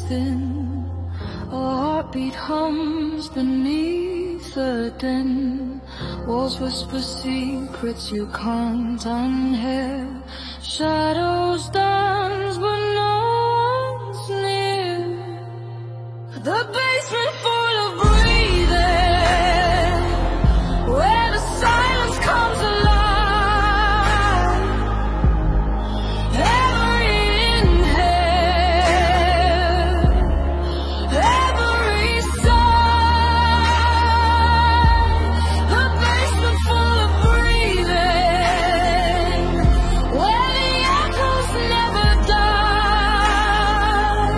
thin. A heartbeat hums beneath the din. Walls whisper secrets you can't unhear. Shadows dance but no one's near. The basement full of breathing, where the silence comes alive. Every inhale, every sigh. The basement full of breathing, where the echoes never die.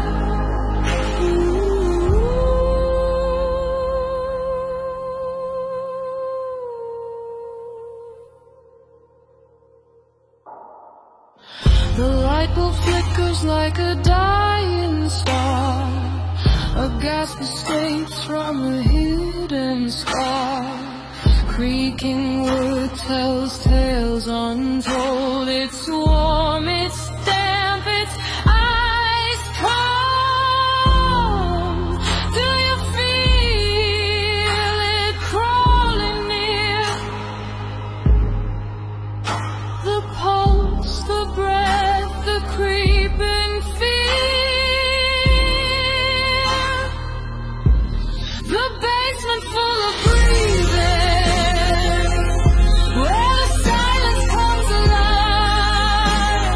The light bulb flickers like a dying star. A gasp escapes from a hidden scar. Creaking wood tells tales untold. It's warm, it's damp, it's ice cold. Do you feel it crawling near? The pulse, the breath, the creeping fear. The basement full of breathing, where the silence comes alive.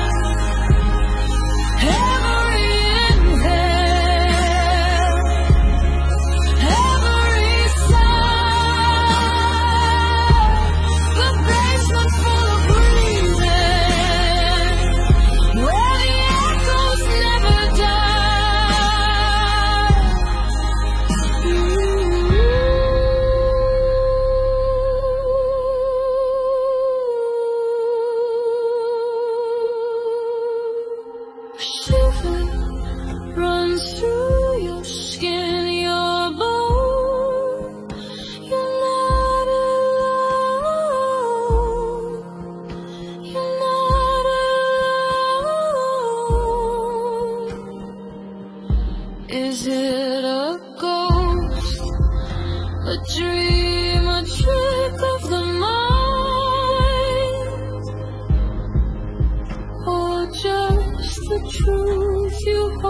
Every inhale, every sigh. The basement full of breathing, where the echoes never die. Shiver runs through your skin, your bone. You're not alone. You're not alone. Is it a ghost, a dream, a trick of the mind, or just the truth you